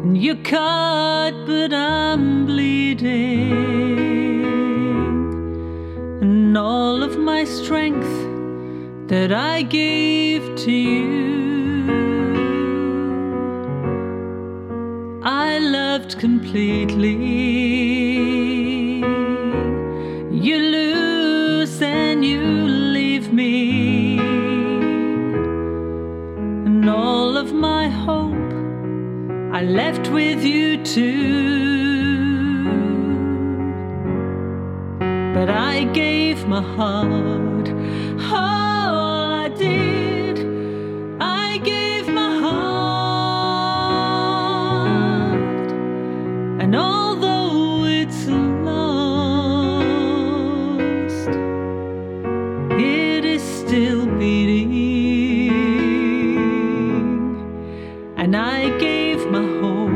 You're cut, but I'm bleeding, and all of my strength that I gave to you, I loved completely. You lose and you leave me, and all of my hope I left with you too. But I gave my heart, all I did, I gave my heart. And although it's lost, it is still beating. And I gave my hope